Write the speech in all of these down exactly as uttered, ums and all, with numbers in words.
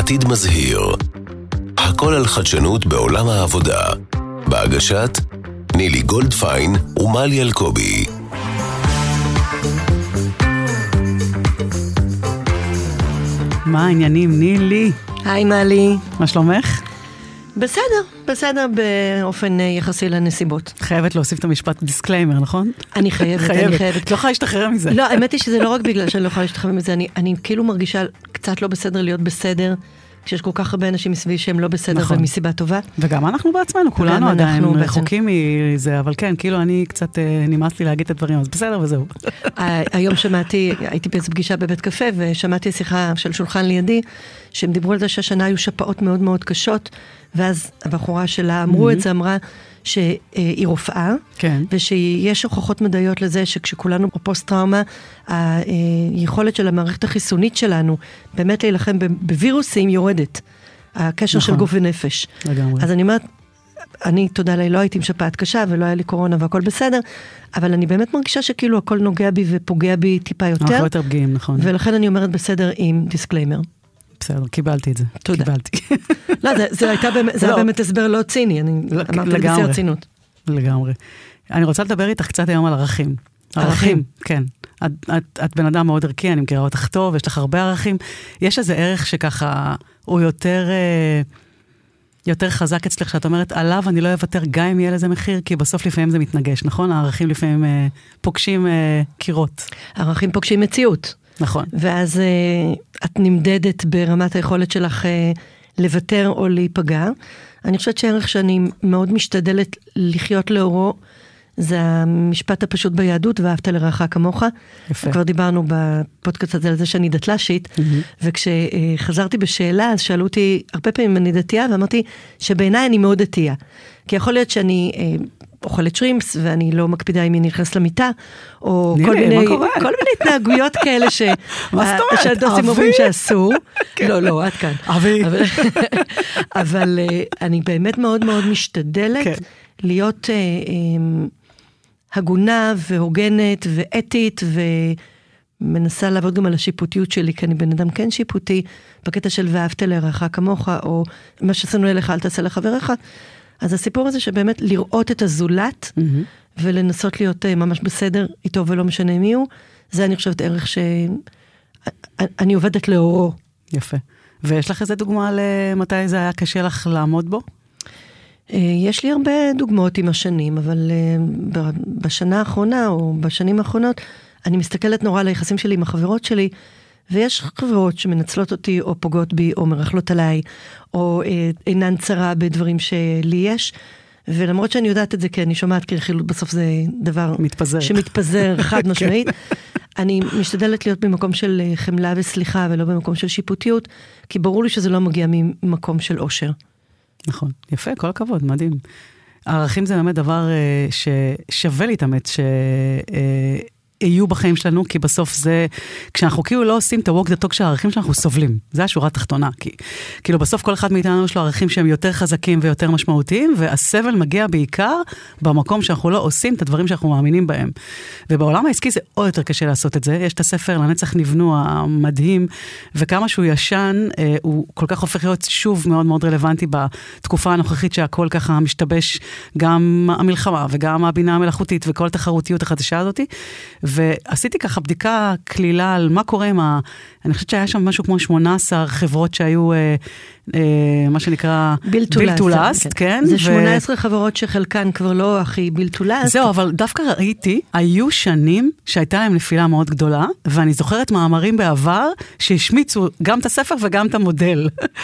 עתיד מזהיר. הכל על חדשנות בעולם העבודה. בהגשת נילי גולדפיין ומלי אלקובי. מה העניינים, נילי? היי מלי. מה שלומך? בסדר, בסדר באופן יחסי לנסיבות. חייבת להוסיף את המשפט דיסקליימר, נכון? אני חייבת, אני חייבת. לא יכולה להשתחרר מזה. לא, האמת היא שזה לא רק בגלל שאני לא יכולה להשתחרר מזה, אני, אני כאילו מרגישה קצת לא בסדר להיות בסדר, כשיש כל כך הרבה אנשים מסביב שהם לא בסדר, נכון. ומסיבה טובה. וגם אנחנו בעצמנו, כולנו עדיין רחוקים מזה, אבל כן, כאילו אני קצת נמאס לי להגיד את הדברים, אז בסדר וזהו. היום שמעתי, הייתי באיזו פגישה בבית קפה, ושמעתי שיחה של שולחן לידי, שהם דיברו על זה שהשנה היו שפעות מאוד מאוד קשות, ואז הבחורה שלה אמרו את זה, אמרה שהיא רופאה, כן. ושיש הוכחות מדעיות לזה שכשכולנו בפוסט-טראומה, היכולת של המערכת החיסונית שלנו, באמת להילחם בווירוסים יורדת. הקשר נכון. של גוף ונפש. לגמרי. אז אני אומרת, אני תודה לי, לא הייתי עם שפעת קשה, ולא היה לי קורונה והכל בסדר, אבל אני באמת מרגישה שכאילו הכל נוגע בי ופוגע בי טיפה יותר. אנחנו יותר פגיעים, נכון. ולכן אני אומרת בסדר עם דיסקליימר. בסדר, קיבלתי את זה. תודה. קיבלתי. לא, זה, זה הייתה באמת, זה היה באמת הסבר לא ציני, אני אמרתי את זה בשיא הרצינות. לגמרי. אני רוצה לדבר איתך קצת היום על ערכים. ערכים, כן. את, את, את בן אדם מאוד ערכי, אני מכירה אותך טוב, יש לך הרבה ערכים. יש איזה ערך שככה, הוא יותר, יותר חזק אצלך, שאת אומרת, עליו אני לא אוותר גם אם יהיה לזה מחיר, כי בסוף לפעמים זה מתנגש, נכון? הערכים לפעמים פוגשים קירות. הערכים פוגשים מציאות. נכון. ואז uh, את נמדדת ברמת היכולת שלך uh, לוותר או להיפגע. אני חושבת שערך שאני מאוד משתדלת לחיות לאורו, זה המשפט הפשוט ביהדות, ואהבת לרעך כמוך. יפה. כבר דיברנו בפודקאסט הזה על זה שאני דתל"שית, mm-hmm. וכשחזרתי בשאלה, אז שאלו אותי הרבה פעמים אני דתייה, ואמרתי שבעיניי אני מאוד דתייה. כי יכול להיות שאני uh, אוכלת שרימפס, ואני לא מקפידה אם היא נכנס למיטה, או כל מיני, כל מיני התנהגויות כאלה ש... מה זאת אומרת? שהדוסים אומרים שאסור. לא, לא, עד כאן. אבי. אבל אני באמת מאוד מאוד משתדלת להיות הגונה והוגנת ואתית, ומנסה לעבוד גם על השיפוטיות שלי, כי אני בן אדם כן שיפוטי, בקטע של ואהבת לרעך כמוך, או מה ששנוא אליך אל תעשה לחבריך. אז הסיפור הזה שבאמת לראות את הזולת, mm-hmm. ולנסות להיות uh, ממש בסדר איתו ולא משנה מי הוא, זה אני חושבת ערך שאני עובדת לאורו. יפה. ויש לך איזה דוגמה למתי זה היה קשה לך לעמוד בו? Uh, יש לי הרבה דוגמאות עם השנים, אבל uh, בשנה האחרונה, או בשנים האחרונות, אני מסתכלת נורא על היחסים שלי עם החברות שלי, ויש חברות שמנצלות אותי, או פוגעות בי, או מרחלות עליי, או אה, אינן צרה בדברים שלי יש, ולמרות שאני יודעת את זה, כי אני שומעת, כי רכילות בסוף זה דבר מתפזר. שמתפזר חד משמעית, אני משתדלת להיות במקום של חמלה וסליחה, ולא במקום של שיפוטיות, כי ברור לי שזה לא מגיע ממקום של אושר. נכון, יפה, כל הכבוד, מדהים. הערכים זה באמת דבר אה, ששווה להתאמץ, ש... אה, יהיו בחיים שלנו, כי בסוף זה, כשאנחנו כאילו לא עושים את ה-walk the talk של הערכים שאנחנו סובלים, זה השורה התחתונה, כי כאילו בסוף כל אחד מאיתנו יש לו ערכים שהם יותר חזקים ויותר משמעותיים, והסבל מגיע בעיקר במקום שאנחנו לא עושים את הדברים שאנחנו מאמינים בהם. ובעולם העסקי זה עוד יותר קשה לעשות את זה, יש את הספר לנצח נבנו המדהים, וכמה שהוא ישן, הוא כל כך הופך להיות שוב מאוד מאוד רלוונטי בתקופה הנוכחית שהכל ככה משתבש, גם המלחמה וגם הבינה המלאכותית וכל התחרותיות החדשה הזאת, ועשיתי ככה בדיקה כלילה על מה קורה עם ה... אני חושבת שהיה שם משהו כמו שמונה עשרה חברות שהיו, אה, אה, מה שנקרא, בילטולסט, כן. כן. זה שמונה עשרה ו... חברות שחלקן כבר לא הכי בילטולסט. זהו, אבל דווקא ראיתי, היו שנים שהייתה להם נפילה מאוד גדולה, ואני זוכרת מאמרים בעבר שהשמיצו גם את הספר וגם את המודל.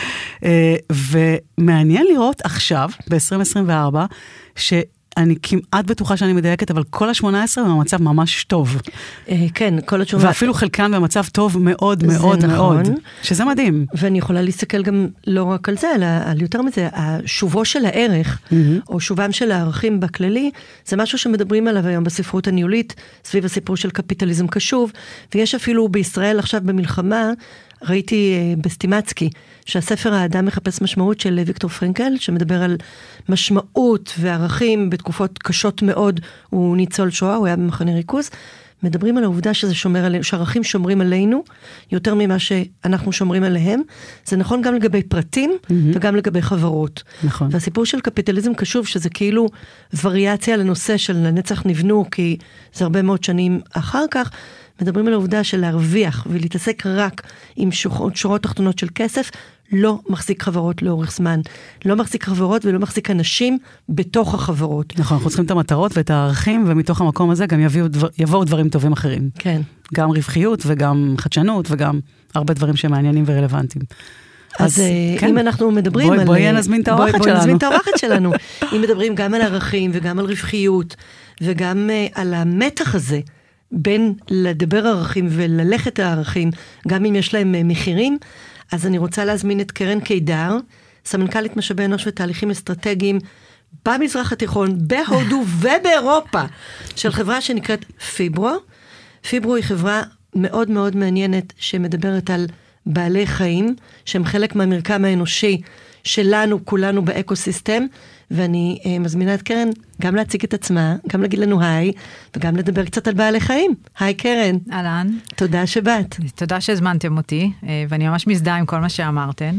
ומעניין לראות עכשיו, ב-עשרים עשרים וארבע, ש... אני כמעט בטוחה שאני מדייקת, אבל כל ה-שמונה עשרה במצב ממש טוב. כן, כל ה-שמונה עשרה. ואפילו חלקן במצב טוב מאוד מאוד מאוד. שזה מדהים. ואני יכולה להסתכל גם לא רק על זה, אלא על יותר מזה, השובו של הערך, או שובם של הערכים בכללי, זה משהו שמדברים עליו היום בספרות הניהולית, סביב הסיפור של קפיטליזם קשוב, ויש אפילו בישראל עכשיו במלחמה, ראיתי בסטימצקי, שהספר האדם מחפש משמעות של ויקטור פרנקל, שמדבר על משמעות וערכים בתקופות קשות מאוד, הוא ניצול שואה, הוא היה במחנה ריכוז, מדברים על העובדה שזה שומר עלינו, שערכים שומרים עלינו, יותר ממה שאנחנו שומרים עליהם. זה נכון גם לגבי פרטים, mm-hmm. וגם לגבי חברות. נכון. והסיפור של קפיטליזם קשוב, שזה כאילו וריאציה לנושא של לנצח נבנו, כי זה הרבה מאוד שנים אחר כך, מדברים על העובדה של להרוויח, ולהתעסק רק עם שורות, שורות תחתונות של כסף, לא מחזיק חברות לאורך זמן. לא מחזיק חברות ולא מחזיק אנשים בתוך החברות. נכון, אנחנו צריכים את המטרות ואת הערכים, ומתוך המקום הזה גם יביאו דבר, יבואו דברים טובים אחרים. כן. גם רווחיות וגם חדשנות, וגם הרבה דברים שמעניינים ורלוונטיים. אז, אז כן. אם אנחנו מדברים בואי, על... בואי נזמין את האורחת בואי, שלנו. בואי נזמין את האורחת שלנו. אם מדברים גם על ערכים וגם על רווחיות, וגם uh, על המתח הזה, בין לדבר ערכים וללכת הערכים, גם אם יש להם uh, מחירים, אז אני רוצה להזמין את קרן קידר, סמנכ"לית משאבי אנוש ותהליכים אסטרטגיים, במזרח התיכון, בהודו ובאירופה, של חברה שנקראת פיברו. פיברו היא חברה מאוד מאוד מעניינת, שמדברת על בעלי חיים, שהם חלק מהמרקם האנושי שלנו, כולנו באקוסיסטם, ואני אה, מזמינה את קרן גם להציג את עצמה, גם להגיד לנו היי, וגם לדבר קצת על בעלי חיים. היי קרן. אהלן. תודה שבאת. תודה שהזמנתם אותי, ואני ממש מזדהה עם כל מה שאמרתן.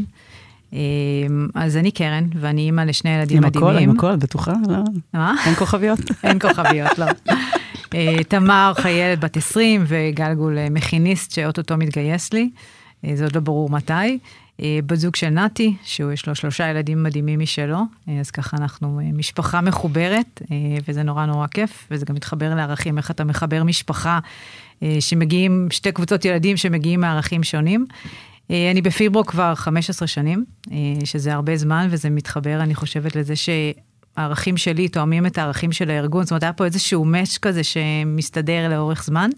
אז אני קרן, ואני אימא לשני ילדים מדהימים. עם הכל, עם הכל, בטוחה? לא. מה? אין כוכביות? אין כוכביות, לא. תמר חיילת בת עשרים, וגלגול מכיניסט שאוטוטו מתגייס לי. זה עוד לא ברור מתי. בזוג של נתי, שהוא יש לו שלושה ילדים מדהימים משלו, אז ככה אנחנו משפחה מחוברת, וזה נורא נורא כיף, וזה גם מתחבר לערכים, איך אתה מחבר משפחה, שמגיעים, שתי קבוצות ילדים שמגיעים מערכים שונים. אני בפיברו כבר חמש עשרה שנים, שזה הרבה זמן, וזה מתחבר, אני חושבת לזה שהערכים שלי תואמים את הערכים של הארגון, זאת אומרת, היה פה איזשהו מש כזה שמסתדר לאורך זמן,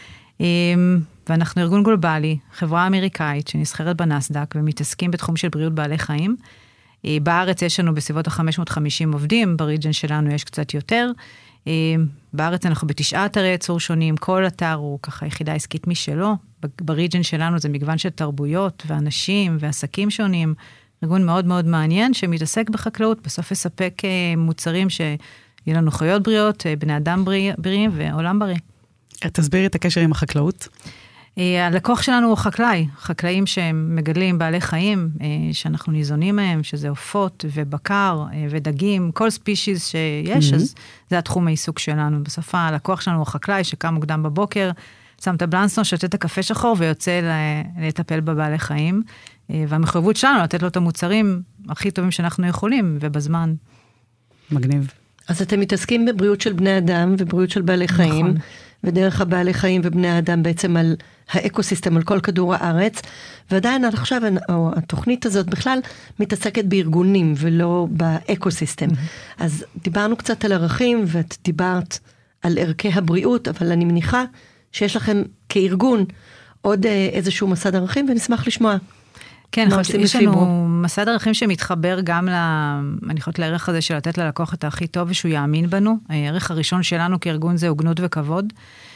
ואנחנו ארגון גלובלי, חברה אמריקאית שנסחרת בנסדק ומתעסקים בתחום של בריאות בעלי חיים. בארץ יש לנו בסביבות ה-חמש מאות וחמישים עובדים, בריג'ן שלנו יש קצת יותר. בארץ אנחנו בתשעה אתרי ייצור שונים, כל אתר הוא ככה יחידה עסקית משלו. בריג'ן שלנו זה מגוון של תרבויות ואנשים ועסקים שונים. ארגון מאוד מאוד מעניין שמתעסק בחקלאות, בסוף יספק מוצרים שיהיה לנו חיות בריאות, בני אדם בריאים ועולם בריא. תסבירי את הקשר עם החקלאות. הלקוח שלנו הוא חקלאי, חקלאים שמגדלים בעלי חיים, שאנחנו ניזונים מהם, שזה עופות ובקר ודגים, כל ספישיז שיש, אז זה התחום העיסוק שלנו. בסוף הלקוח שלנו הוא חקלאי שקם מוקדם בבוקר, שם את הבלנסון, שותה את הקפה שחור ויוצא לטפל בבעלי חיים, והמחויבות שלנו לתת לו את המוצרים הכי טובים שאנחנו יכולים, ובזמן. מגניב. אז אתם מתעסקים בבריאות של בני אדם ובריאות של בעלי חיים, נכון. ודרך הבעלי חיים ובני האדם בעצם על האקוסיסטם, על כל כדור הארץ, ועדיין עד עכשיו, או התוכנית הזאת בכלל, מתעסקת בארגונים ולא באקוסיסטם. Mm-hmm. אז דיברנו קצת על ערכים, ואת דיברת על ערכי הבריאות, אבל אני מניחה שיש לכם כארגון עוד איזשהו מסד ערכים, ונשמח לשמוע. כן, יש לנו מסד ערכים שמתחבר גם, אני חושבת, לערך הזה של לתת ללקוח את הכי טוב ושהוא יאמין בנו. הערך הראשון שלנו כארגון זה הוגנות וכבוד.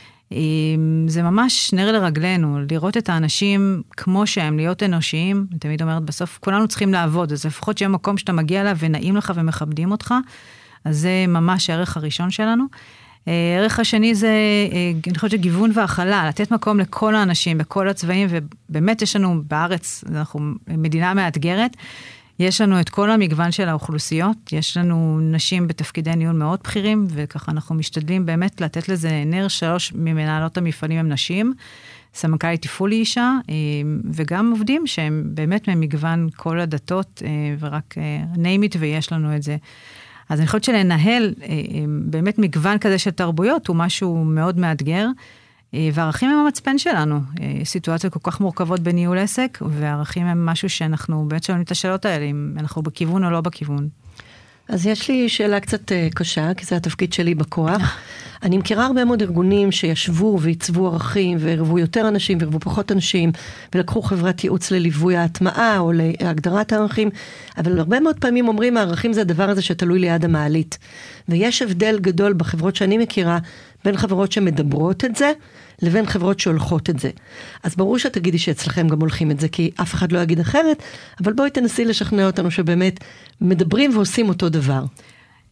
זה ממש נר לרגלינו, לראות את האנשים כמו שהם, להיות אנושיים. אני תמיד אומרת, בסוף כולנו צריכים לעבוד, אז לפחות שיהיה מקום שאתה מגיע אליו ונעים לך ומכבדים אותך, אז זה ממש הערך הראשון שלנו. הערך השני זה, אני חושבת שגיוון והחלה, לתת מקום לכל האנשים, בכל הצבעים, ובאמת יש לנו בארץ, אנחנו מדינה מאתגרת, יש לנו את כל המגוון של האוכלוסיות, יש לנו נשים בתפקידי ניהול מאוד בכירים, וככה אנחנו משתדלים באמת לתת לזה נר. שלוש ממנהלות המפעלים הם נשים, סמנכ"לית תפעולי אישה, וגם עובדים שהם באמת ממגוון כל הדתות, ורק name it ויש לנו את זה. אז אני חושבת שלנהל באמת מגוון כזה של תרבויות הוא משהו מאוד מאתגר, והערכים הם המצפן שלנו. סיטואציות כל כך מורכבות בניהול עסק, והערכים הם משהו שאנחנו באמת שואלים את השאלות האלה, אם אנחנו בכיוון או לא בכיוון. אז יש לי שאלה קצת קשה, כי זה התפקיד שלי בכוח. אני מכירה הרבה מאוד ארגונים שישבו ועיצבו ערכים, וערבו יותר אנשים וערבו פחות אנשים, ולקחו חברת ייעוץ לליווי ההטמעה או להגדרת הערכים, אבל הרבה מאוד פעמים אומרים, הערכים זה הדבר הזה שתלוי ליד המעלית. ויש הבדל גדול בחברות שאני מכירה, בין חברות שמדברות את זה, לבין חברות שהולכות את זה. אז ברור שתגידי שאצלכם גם הולכים את זה, כי אף אחד לא יגיד אחרת, אבל בואי תנסי לשכנע אותנו שבאמת מדברים ועושים אותו דבר.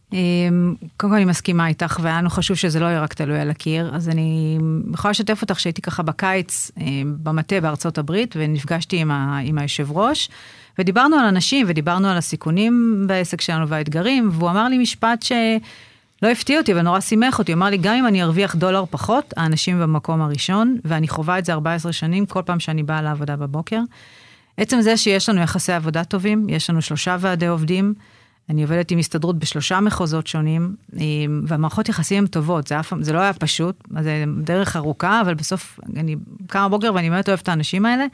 קודם כל אני מסכימה איתך, והיה לנו חשוב שזה לא יהיה רק תלוי על הקיר, אז אני יכולה לשתף אותך שהייתי ככה בקיץ במטה בארצות הברית, ונפגשתי עם, ה, עם היושב ראש, ודיברנו על אנשים, ודיברנו על הסיכונים בעסק שלנו והאתגרים, והוא אמר לי משפט שלא הפתיע אותי, ונורא שימח אותי, הוא אמר לי, גם אם אני ארוויח דולר פחות, האנשים במקום הראשון, ואני חובה את זה ארבע עשרה שנים, כל פעם שאני באה לעבודה בבוקר. עצם זה שיש לנו יחסי עבודה טובים, יש לנו שלושה ועדי עובדים, אני עובדת עם הסתדרות בשלושה מחוזות שונים, והמערכות יחסים הן טובות, זה, זה לא היה פשוט, זה דרך ארוכה, אבל בסוף אני קמה בוקר ואני באמת אוהבת את האנשים האלה,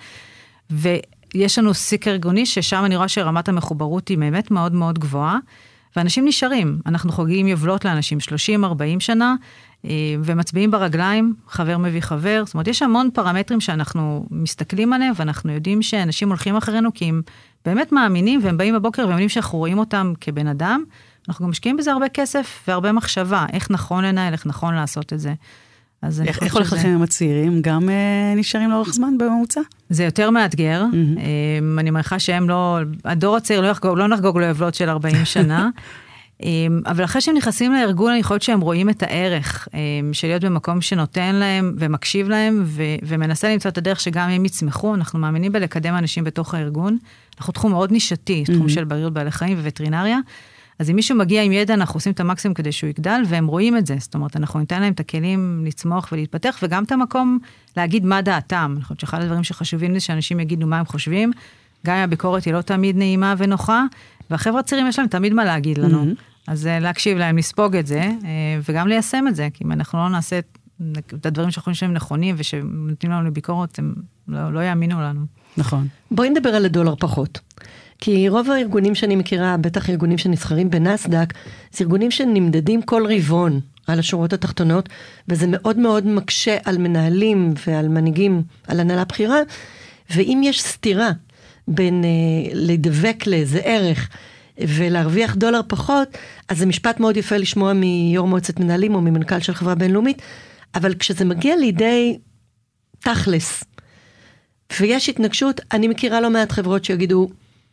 ויש לנו סיקר ארגוני ששם אני רואה שרמת המחוברות היא באמת מאוד מאוד גבוהה, ואנשים נשארים, אנחנו חוגגים יובלות לאנשים שלושים ארבעים שנה, ומצביעים ברגליים, חבר מביא חבר, זאת אומרת, יש המון פרמטרים שאנחנו מסתכלים עליהם, ואנחנו יודעים שאנשים הולכים אחרינו, כי הם באמת מאמינים, והם באים בבוקר, והם יודעים שאנחנו רואים אותם כבן אדם, אנחנו גם משקיעים בזה הרבה כסף, והרבה מחשבה, איך נכון לנהל, איך נכון לעשות את זה. איך, איך הולך לכם עם הצעירים? גם uh, נשארים לאורך זמן בממוצע? זה יותר מאתגר, mm-hmm. um, אני מניחה שהם לא, הדור הצעיר לא יחגוג, לא נחגוג לו יבלות של ארבעים שנה, אבל אחרי שהם נכנסים לארגון, אני חושבת שהם רואים את הערך של להיות במקום שנותן להם ומקשיב להם, ו- ומנסה למצוא את הדרך שגם הם יצמחו. אנחנו מאמינים בלקדם אנשים בתוך הארגון. אנחנו תחום מאוד נישתי, תחום של בריאות בעלי חיים וווטרינריה. אז אם מישהו מגיע עם ידע, אנחנו עושים את המקסימום כדי שהוא יגדל, והם רואים את זה. זאת אומרת, אנחנו ניתן להם את הכלים לצמוח ולהתפתח, וגם את המקום להגיד מה דעתם. אני חושבת שאחד הדברים שחשובים זה שאנשים יגידו מה הם חושבים, גם אם הביקורת היא לא תמיד נעימה ונוחה, והחבר'ה הצעירים יש להם תמיד מה להגיד לנו. אז להקשיב להם, לספוג את זה, וגם ליישם את זה, כי אם אנחנו לא נעשה את הדברים שאנחנו חושבים שהם נכונים, ושנותנים לנו לביקורת, הם לא, לא יאמינו לנו. נכון. בואי נדבר על הדולר פחות. כי רוב הארגונים שאני מכירה, בטח ארגונים שנסחרים בנסדק, זה ארגונים שנמדדים כל רבעון על השורות התחתונות, וזה מאוד מאוד מקשה על מנהלים ועל מנהיגים, על הנהלה בחירה, ואם יש סתירה בין אה, לדבק לאיזה ערך, ולהרוויח דולר פחות, אז זה משפט מאוד יפה לשמוע מיו"ר מועצת מנהלים, או ממנכ"ל של חברה בינלאומית, אבל כשזה מגיע לידי תכלס, ויש התנגשות, אני מכירה לא מעט חברות שיגידו,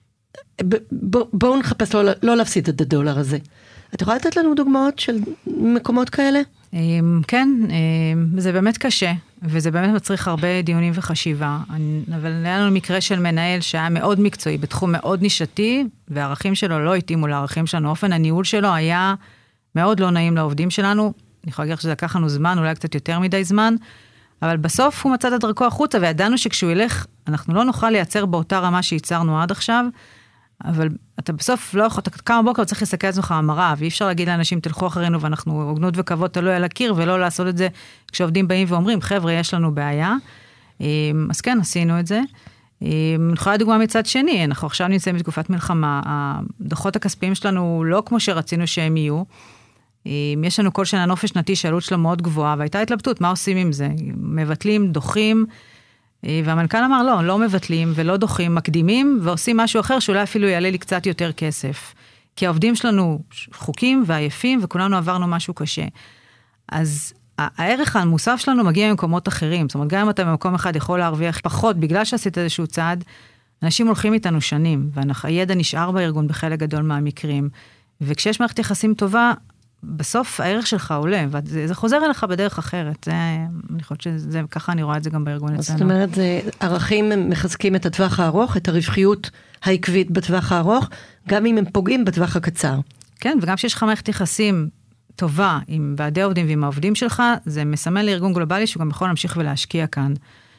בואו נחפש לא, לא להפסיד את הדולר הזה. את יכולה לתת לנו דוגמאות של מקומות כאלה? כן, זה באמת קשה, וזה באמת מצריך הרבה דיונים וחשיבה, אבל היה לנו מקרה של מנהל שהיה מאוד מקצועי, בתחום מאוד נישתי, והערכים שלו לא התאימו לערכים שלנו, אופן הניהול שלו היה מאוד לא נעים לעובדים שלנו, אני יכולה להגיד שזה לקח לנו זמן, אולי קצת יותר מדי זמן, אבל בסוף הוא מצא את דרכו החוצה, וידענו שכשהוא ילך, אנחנו לא נוכל לייצר באותה רמה שייצרנו עד עכשיו, אבל אתה בסוף לא יכול, אתה כמה בוקר צריך לסתכל על עצמך המראה, ואי אפשר להגיד לאנשים תלכו אחרינו, ואנחנו הוגנות וכבוד תלוי על הקיר, ולא לעשות את זה כשעובדים באים ואומרים, חבר'ה, יש לנו בעיה. אז כן, עשינו את זה. אני יכולה לדוגמה מצד שני, אנחנו עכשיו נמצאים בתקופת מלחמה, הדוחות הכספיים שלנו לא כמו שרצינו שהם יהיו, יש לנו כל שנה נופש שנתי שעלות שלו מאוד גבוהה, והייתה התלבטות, מה עושים עם זה? מבטלים, דוחים, והמנכ"ל אמר, לא, לא מבטלים ולא דוחים, מקדימים, ועושים משהו אחר שאולי אפילו יעלה לי קצת יותר כסף. כי העובדים שלנו חוקים ועייפים, וכולנו עברנו משהו קשה. אז הערך המוסף שלנו מגיע ממקומות אחרים. זאת אומרת, גם אם אתה במקום אחד יכול להרוויח פחות, בגלל שעשית איזשהו צעד, אנשים הולכים איתנו שנים, והידע נשאר בארגון בחלק גדול מהמקרים. וכשיש מערכת יחסים טובה, בסוף הערך שלך עולה, וזה חוזר אליך בדרך אחרת. זה, אני חושבת שזה, ככה אני רואה את זה גם בארגון אצלנו. זאת אומרת, זה, ערכים מחזקים את הטווח הארוך, את הרווחיות העקבית בטווח הארוך, גם אם הם פוגעים בטווח הקצר. כן, וגם שיש לך מערכת יחסים טובה עם ועדי העובדים ועם העובדים שלך, זה מסמל לארגון גלובלי שהוא גם יכול להמשיך ולהשקיע כאן.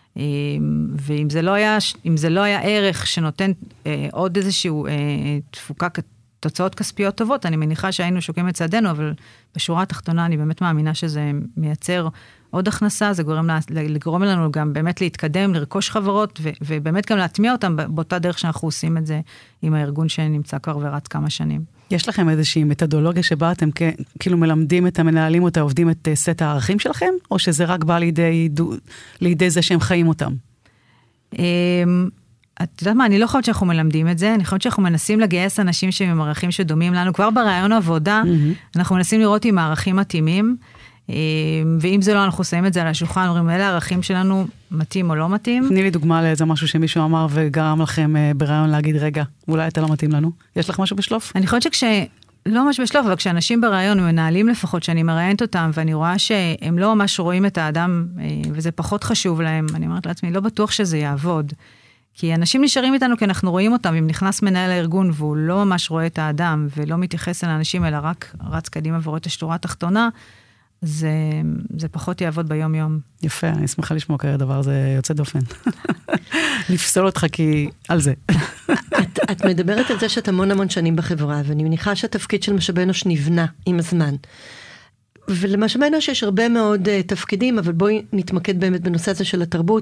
ואם זה לא היה, אם זה לא היה ערך שנותן עוד איזשהו תפוקה תוצאות כספיות טובות, אני מניחה שהיינו שוקים את צעדנו, אבל בשורה התחתונה אני באמת מאמינה שזה מייצר עוד הכנסה, זה גורם, לגרום לנו גם באמת להתקדם, לרכוש חברות, ו- ובאמת גם להטמיע אותם באותה דרך שאנחנו עושים את זה עם הארגון שנמצא כבר ורץ כמה שנים. יש לכם איזושהי מתודולוגיה שבה אתם כ- כאילו מלמדים את המנהלים או את העובדים את סט הערכים שלכם, או שזה רק בא לידי, לידי זה שהם חיים אותם? את יודעת מה, אני לא חושבת שאנחנו מלמדים את זה, אני חושבת שאנחנו מנסים לגייס אנשים שהם ערכים שדומים לנו, כבר ברעיון העבודה, mm-hmm. אנחנו מנסים לראות עם הערכים מתאימים, ואם זה לא, אנחנו שמים את זה על השולחן, אומרים, אלה הערכים שלנו מתאים או לא מתאים. תני לי דוגמה לאיזה משהו שמישהו אמר וגרם לכם ברעיון להגיד, רגע, אולי אתה לא מתאים לנו. יש לך משהו בשלוף? אני חושבת שכש... לא ממש בשלוף, אבל כשאנשים ברעיון, מנהלים לפחות, שאני מראיינת אותם, ואני רואה שהם לא ממש רואים את האדם, וזה פחות חשוב להם, אני אומרת לעצמי, לא בטוח שזה יעבוד. כי אנשים נשארים איתנו כי אנחנו רואים אותם, אם נכנס מנהל הארגון, והוא לא ממש רואה את האדם, ולא מתייחס אל האנשים, אלא רק רץ קדימה ורואה את השורה התחתונה, זה, זה פחות יעבוד ביום יום. יפה, אני שמחה לשמוע כזה דבר, זה יוצא דופן. נפסול אותך כי על זה. את, את מדברת על זה שאת המון המון שנים בחברה, ואני מניחה שהתפקיד של משאבי אנוש נבנה עם הזמן. ולמשאבי אנוש יש הרבה מאוד uh, תפקידים, אבל בואי נתמקד באמת בנושא הזה של התרבות.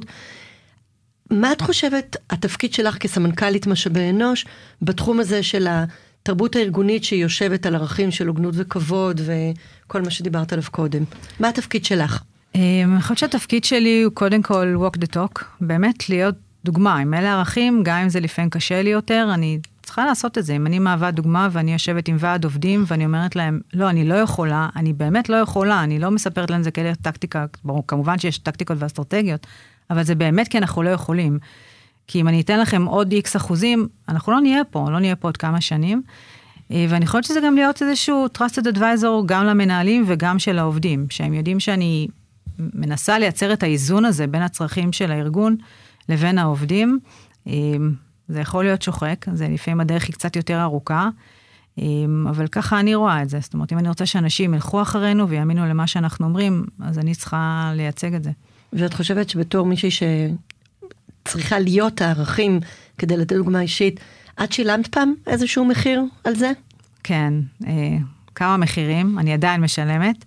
מה את חושבת התפקיד שלך כסמנכ"לית משאבי אנוש, בתחום הזה של התרבות הארגונית שהיא יושבת על ערכים של הוגנות וכבוד, וכל מה שדיברת עליו קודם? מה התפקיד שלך? אני חושבת שהתפקיד שלי הוא קודם כל walk the talk, באמת להיות דוגמה, עם אלה ערכים, גם אם זה לפעמים קשה לי יותר, אני צריכה לעשות את זה, אם אני מהווה דוגמה ואני יושבת עם ועד עובדים, ואני אומרת להם, לא, אני לא יכולה, אני באמת לא יכולה, אני לא מספרת להם זה כאלה טקטיקה, ברור, כמובן שיש טקטיקות ואסטרטגיות, אבל זה באמת כי אנחנו לא יכולים, כי אם אני אתן לכם עוד איקס אחוזים, אנחנו לא נהיה פה, לא נהיה פה עוד כמה שנים, ואני חושבת שזה גם להיות איזשהו trusted advisor, גם למנהלים וגם של העובדים, שהם יודעים שאני מנסה לייצר את האיזון הזה, בין הצרכים של הארגון, לבין העובדים, זה יכול להיות שוחק, זה לפעמים הדרך היא קצת יותר ארוכה, אבל ככה אני רואה את זה, זאת אומרת, אם אני רוצה שאנשים ילכו אחרינו, ויאמינו למה שאנחנו אומרים, אז אני צריכה לייצג את זה. ואת חושבת שבתור מישהי שצריכה להיות הערכים, כדי לתת דוגמה אישית, את שילמת פעם איזשהו מחיר על זה? כן, כמה מחירים, אני עדיין משלמת,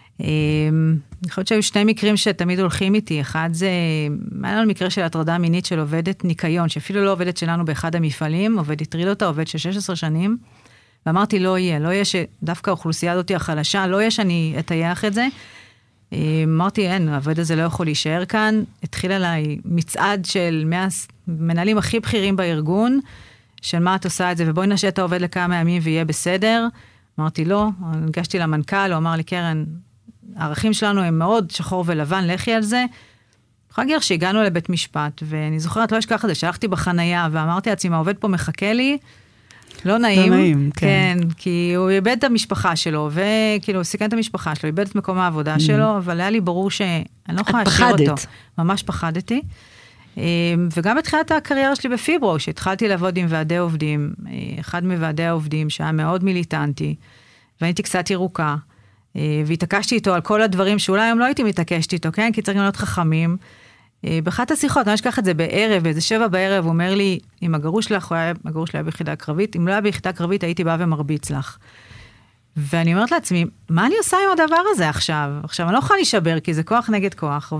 אני חושבת שהיו שני מקרים שתמיד הולכים איתי, אחד זה, היה לנו מקרה של הטרדה מינית של עובדת ניקיון, שאפילו לא עובדת שלנו באחד המפעלים, עובד הטריד אותה, עובד של שש עשרה שנים, ואמרתי לא יהיה, לא יהיה שדווקא האוכלוסייה הזאת החלשה, לא יהיה שאני אטייח את זה, אמרתי אין, העובד הזה לא יכול להישאר כאן, התחיל עליי מצעד של מנהלים הכי בכירים בארגון, של מה את עושה את זה, ובואי נשאר את העובד לכמה ימים ויהיה בסדר, אמרתי לא, ניגשתי למנכ"ל, הוא אמר לי קרן, הערכים שלנו הם מאוד שחור ולבן, לכי על זה. חגר שהגענו לבית משפט, ואני זוכרת, לא אשכח את זה, שהלכתי בחנייה, ואמרתי לעצמי, העובד פה מחכה לי, לא נעים. לא נעים, כן. כן, כי הוא איבד את המשפחה שלו, וכאילו, הוא סיכן את המשפחה שלו, איבד את מקום העבודה שלו, אבל היה לי ברור שאני לא יכולה להשאיר אותו. ממש פחדתי. וגם בתחילת הקריירה שלי בפיברו, שהתחלתי לעבוד עם ועדי עובדים, אחד מוועדי העובדים, שהיה מאוד מיליטנטי, והייתי קצת ירוקה, והתעקשתי איתו על כל הדברים שאולי היום לא הייתי מתעקשת איתו, כן? כי צריכים להיות חכמים. באחת השיחות, אני אשכח את זה בערב, באיזה שבע בערב, הוא אומר לי, אם הגרוש שלך, הוא היה, הגרוש היה ביחידה קרבית, אם לא היה ביחידה קרבית, הייתי באה ומרביץ לך. ואני אומרת לעצמי, מה אני עושה עם הדבר הזה עכשיו? עכשיו, אני לא יכולה להישבר, כי זה כוח נגד כוח,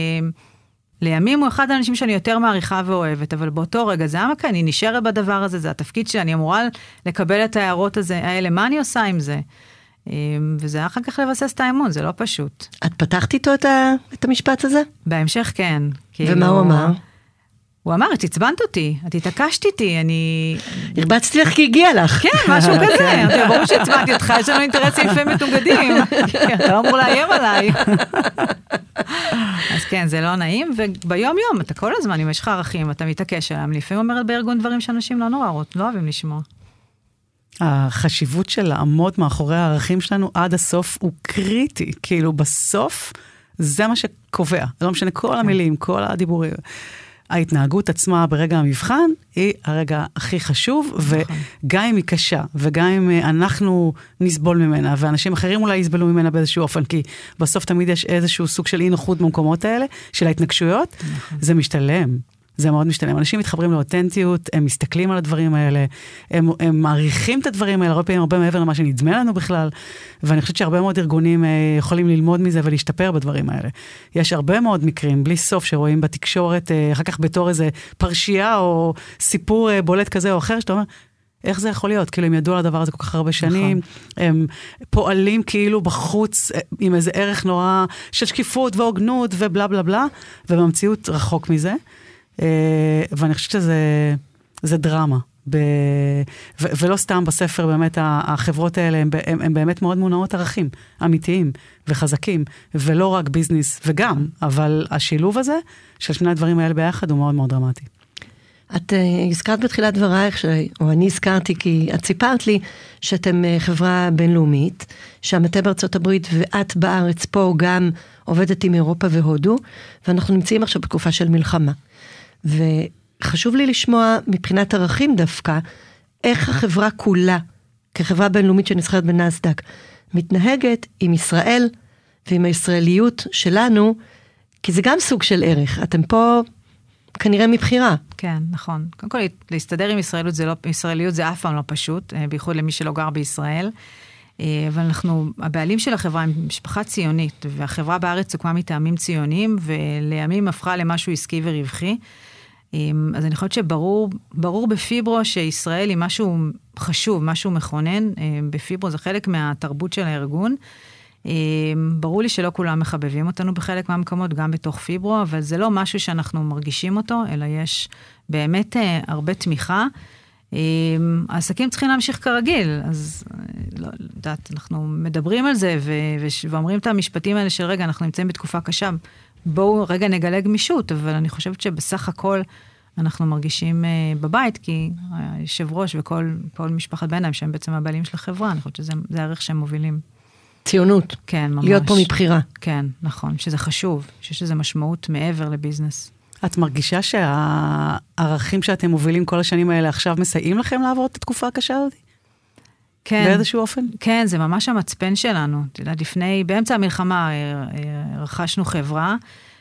ולימים הוא אחד האנשים שאני יותר מעריכה ואוהבת, אבל באותו רגע, זה המכה, אני נשארת בדבר הזה, זה התפקיד שלי, אני אמורה לקבל את ההערות האלה, מה אני עושה עם זה? וזה אחר כך לבסס את האמון, זה לא פשוט. את פתחת איתו את, ה... את המשפט הזה? בהמשך כן. ומה הוא אמר? הוא אמר, את עצבנת אותי, את התעקשת איתי, אני... הרבצתי לך כי הגיע לך. כן, משהו כזה, אתה ברור שהצבנתי אותך, יש לנו אינטרסים לפעמים מתוגדים, אתה לא אמור לאיים עליי. אז כן, זה לא נעים, וביום יום, אתה כל הזמן, אם יש לך ערכים, אתה מתעקש עליהם, לפעמים אומרת בארגון דברים שאנשים לא נורא, לא אוהבים לשמוע. החשיבות של לעמוד מאחורי הערכים שלנו עד הסוף הוא קריטי, כאילו בסוף זה מה שקובע, לא משנה כל המילים, כל הדיבורים. ההתנהגות עצמה ברגע המבחן היא הרגע הכי חשוב, וגם אם היא קשה, וגם אם אנחנו נסבול ממנה, ואנשים אחרים אולי יסבלו ממנה באיזשהו אופן, כי בסוף תמיד יש איזשהו סוג של אי נוחות במקומות האלה, של ההתנגשויות, זה משתלם. זה מאוד משתלם. אנשים מתחברים לאותנטיות, הם מסתכלים על הדברים האלה, הם, הם מעריכים את הדברים האלה, הרבה פעמים הרבה מעבר למה שנדמה לנו בכלל, ואני חושבת שהרבה מאוד ארגונים יכולים ללמוד מזה ולהשתפר בדברים האלה. יש הרבה מאוד מקרים, בלי סוף, שרואים בתקשורת, אחר כך בתור איזה פרשייה או סיפור בולט כזה או אחר, שאתה אומר, איך זה יכול להיות? כאילו הם ידעו על הדבר הזה כל כך הרבה שנים, הם פועלים כאילו בחוץ עם איזה ערך נורא של שקיפות והוגנות ובלה בלה בלה, ובמציאות רחוק מזה. ואני חושבת שזה זה דרמה, ב, ו, ולא סתם בספר באמת החברות האלה הם, הם, הם באמת מאוד מונעות ערכים אמיתיים וחזקים, ולא רק ביזנס וגם, אבל השילוב הזה של שני הדברים האלה ביחד הוא מאוד מאוד דרמטי. את uh, הזכרת בתחילת דברייך, ש... או אני הזכרתי כי את סיפרת לי, שאתם uh, חברה בינלאומית, שהמטה בארצות הברית ואת בארץ פה גם עובדת עם אירופה והודו, ואנחנו נמצאים עכשיו בתקופה של מלחמה. וחשוב לי לשמוע מבחינת ערכים דווקא, איך החברה כולה, כחברה בינלאומית שנסחרת בנסדק, מתנהגת עם ישראל ועם הישראליות שלנו, כי זה גם סוג של ערך. אתם פה כנראה מבחירה. כן, נכון. קודם כל, להסתדר עם ישראליות זה, לא, ישראליות זה אף פעם לא פשוט, בייחוד למי שלא גר בישראל. אבל אנחנו, הבעלים של החברה הם משפחה ציונית, והחברה בארץ הוקמה מטעמים ציוניים, ולימים הפכה למשהו עסקי ורווחי. אז אני חושבת שברור, ברור בפיברו שישראל היא משהו חשוב, משהו מכונן. בפיברו זה חלק מהתרבות של הארגון. ברור לי שלא כולם מחבבים אותנו בחלק מהמקומות, גם בתוך פיברו, אבל זה לא משהו שאנחנו מרגישים אותו, אלא יש באמת הרבה תמיכה. העסקים צריכים להמשיך כרגיל, אז לא יודעת, אנחנו מדברים על זה, ואומרים את המשפטים האלה של רגע, אנחנו נמצאים בתקופה קשה, בואו רגע נגלה גמישות, אבל אני חושבת שבסך הכל אנחנו מרגישים בבית, כי היושב ראש וכל משפחת ביניים, שהם בעצם הבעלים של החברה, אני חושבת שזה הערך שהם מובילים. ציונות. כן, ממש. להיות פה מבחירה. כן, נכון, שזה חשוב, שיש לזה משמעות מעבר לביזנס. את מרגישה שהערכים שאתם מובילים כל השנים האלה עכשיו מסייעים לכם לעבור את התקופה הקשה הזאת? כן. באיזשהו אופן? כן, זה ממש המצפן שלנו. לפני, באמצע המלחמה רכשנו חברה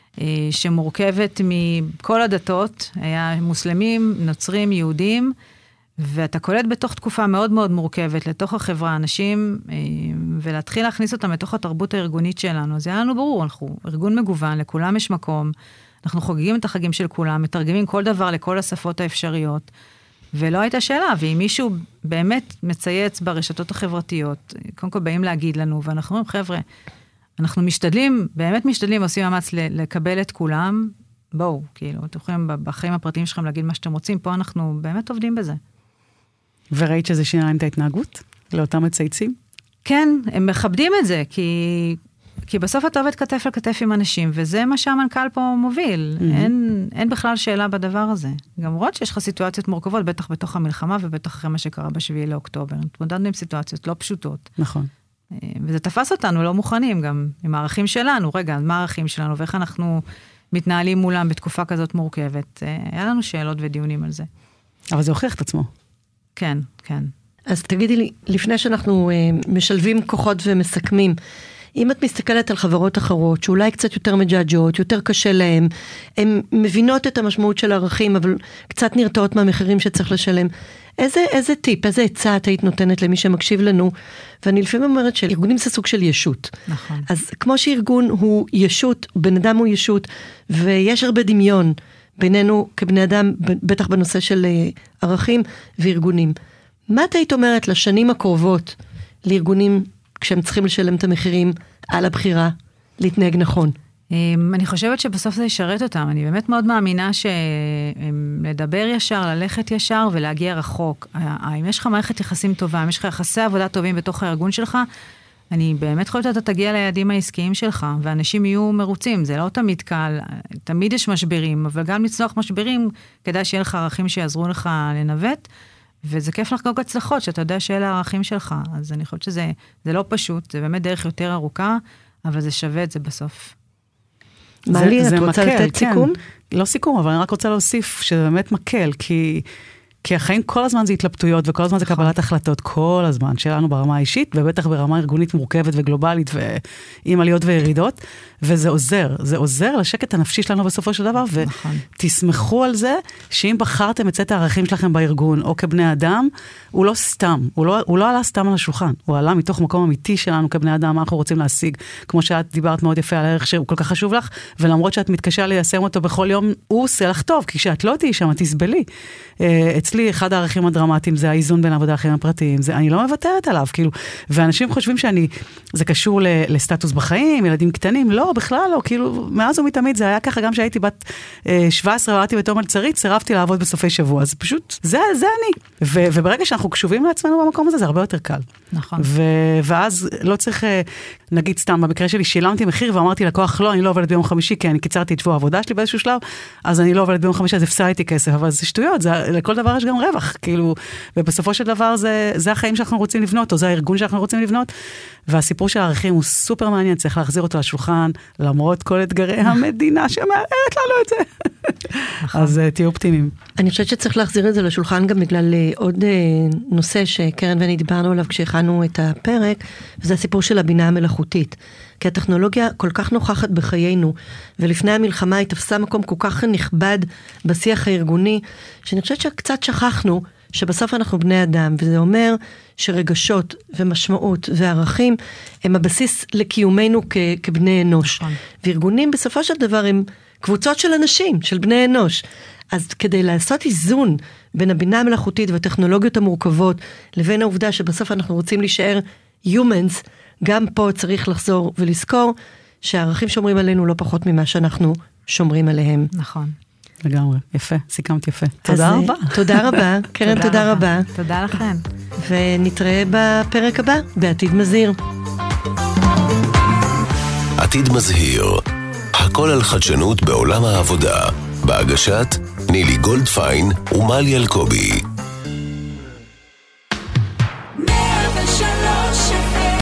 שמורכבת מכל הדתות, היה מוסלמים, נוצרים, יהודים, ואתה קולט בתוך תקופה מאוד מאוד מורכבת לתוך החברה אנשים, ולהתחיל להכניס אותם לתוך התרבות הארגונית שלנו. אז היה לנו ברור, אנחנו ארגון מגוון, לכולם יש מקום, אנחנו חוגגים את החגים של כולם, מתרגמים כל דבר לכל השפות האפשריות, ולא הייתה שאלה, ואם מישהו באמת מצייץ ברשתות החברתיות, קודם כל באים להגיד לנו, ואנחנו אומרים, חבר'ה, אנחנו משתדלים, באמת משתדלים, עושים מאמץ לקבל את כולם, בואו, כאילו, אתם יכולים בחיים הפרטיים שלכם להגיד מה שאתם רוצים, פה אנחנו באמת עובדים בזה. וראית שזה שינה את ההתנהגות? לאותם מצייצים? כן, הם מכבדים את זה, כי... כי בסוף אתה עובד כתף על כתף עם אנשים, וזה מה שהמנכ"ל פה מוביל. Mm-hmm. אין, אין בכלל שאלה בדבר הזה. גם רואות שיש לך סיטואציות מורכבות, בטח בתוך המלחמה, ובטח אחרי מה שקרה בשביעי לאוקטובר. התמודדנו עם סיטואציות לא פשוטות. נכון. וזה תפס אותנו לא מוכנים, גם עם הערכים שלנו. רגע, מה הערכים שלנו, ואיך אנחנו מתנהלים מולם בתקופה כזאת מורכבת. היה לנו שאלות ודיונים על זה. אבל זה הוכיח את עצמו. כן, כן. אז תגידי לי, לפני שאנחנו uh, משלבים כוחות ומסכמים, אם את מסתכלת על חברות אחרות, שאולי קצת יותר מג'אג'ות, יותר קשה להם, הן מבינות את המשמעות של הערכים, אבל קצת נרתעות מהמחירים שצריך לשלם. איזה, איזה טיפ, איזה עצה את היית נותנת למי שמקשיב לנו? ואני לפעמים אומרת שארגונים זה סוג של ישות. נכון. אז כמו שארגון הוא ישות, בן אדם הוא ישות, ויש הרבה דמיון בינינו כבני אדם, בטח בנושא של ערכים וארגונים. מה את היית אומרת לשנים הקרובות לארגונים כשהם צריכים לשלם את המחירים על הבחירה, להתנהג נכון? אני חושבת שבסוף זה ישרת אותם. אני באמת מאוד מאמינה שלדבר ישר, ללכת ישר ולהגיע רחוק. אם יש לך מערכת יחסים טובה, אם יש לך יחסי עבודה טובים בתוך הארגון שלך, אני באמת חושבת שאתה תגיע ליעדים העסקיים שלך, ואנשים יהיו מרוצים. זה לא תמיד קל, תמיד יש משברים, אבל גם לצלוח משברים, כדאי שיהיה לך ערכים שיעזרו לך לנווט, וזה כיף לחגוג הצלחות, שאתה יודע שאלה הערכים שלך. אז אני חושבת שזה זה לא פשוט, זה באמת דרך יותר ארוכה, אבל זה שווה את זה בסוף. מה לי, את רוצה לתת סיכום? לא סיכום, אבל אני רק רוצה להוסיף שזה באמת מקל, כי... כי החיים כל הזמן זה התלבטויות, וכל הזמן זה קבלת החלטות, כל הזמן, שלנו ברמה האישית, ובטח ברמה ארגונית מורכבת וגלובלית, ועם עליות וירידות, וזה עוזר, זה עוזר לשקט הנפשי שלנו בסופו של דבר, ותסמכו על זה, שאם בחרתם את סט הערכים שלכם בארגון, או כבני אדם, הוא לא סתם, הוא לא, הוא לא עלה סתם על השולחן, הוא עלה מתוך מקום אמיתי שלנו כבני אדם, מה אנחנו רוצים להשיג, כמו שאת דיברת מאוד יפה על הערך שהוא כל כך חשוב לך, ולמרות שאת מתקשה ליישם אותו בכל יום, הוא עושה לך טוב, כי כשאת לא תהי שם, תסבלי. אצלי אצלי אחד הערכים הדרמטיים זה האיזון בין העבודה לחיים הפרטיים, זה, אני לא מוותרת עליו, כאילו, ואנשים חושבים שאני, זה קשור ל, לסטטוס בחיים, ילדים קטנים, לא, בכלל לא, כאילו, מאז ומתמיד זה היה ככה, גם שהייתי בת שבע עשרה, ועדתי בתור מלצרית, סירבתי לעבוד בסופי שבוע, אז פשוט, זה, זה אני. ו, וברגע שאנחנו קשובים לעצמנו במקום הזה, זה הרבה יותר קל. נכון. ו, ואז לא צריך, נגיד סתם, במקרה שלי, שילמתי מחיר ואמרתי לקוח, לא, אני לא עובדת ביום חמישי, כי אני קיצרתי את שבוע העבודה שלי באיזשהו שלב, אז אני לא עובדת ביום חמישי, אז הפסדתי כסף, אבל זה שטויות, זה, לכל דבר יש גם רווח, כאילו, ובסופו של דבר זה, זה החיים שאנחנו רוצים לבנות, או זה הארגון שאנחנו רוצים לבנות, והסיפור של הערכים הוא סופר מעניין, צריך להחזיר אותו לשולחן, למרות כל אתגרי המדינה שמערערת לנו את זה. אז תהיו אופטימיים. אני חושבת שצריך להחזיר את זה לשולחן גם בגלל עוד נושא שקרן ואני דיברנו עליו כשהכנו את הפרק, וזה הסיפור של הבינה המלאכותית. כי הטכנולוגיה כל כך נוכחת בחיינו, ולפני המלחמה היא תפסה מקום כל כך נכבד בשיח הארגוני, שאני חושבת שקצת שכחנו שבסוף אנחנו בני אדם, וזה אומר שרגשות ומשמעות וערכים הם הבסיס לקיומנו כ- כבני אנוש. וארגונים בסופו של דבר הם קבוצות של אנשים, של בני אנוש. אז כדי לעשות איזון בין הבינה המלאכותית והטכנולוגיות המורכבות, לבין העובדה שבסוף אנחנו רוצים להישאר humans, גם פה צריך לחזור ולזכור שהערכים שומרים עלינו לא פחות ממה שאנחנו שומרים עליהם. נכון. לגמרי, יפה, סיכמת יפה. תודה רבה. תודה רבה, קרן, תודה רבה. תודה לכם. ונתראה בפרק הבא, בעתיד מזהיר. עתיד מזהיר, הכל על חדשנות בעולם העבודה, בהגשת נילי גולדפיין ומלי אלקובי.